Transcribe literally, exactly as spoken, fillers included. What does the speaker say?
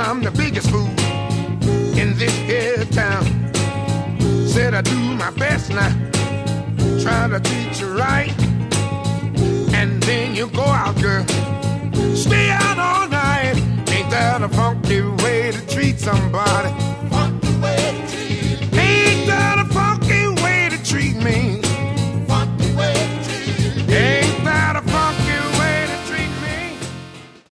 I'm the biggest fool in this here town. Said I do my best now, try to treat you right, and then you go out, girl, stay out all night. Ain't that a funky way to treat somebody?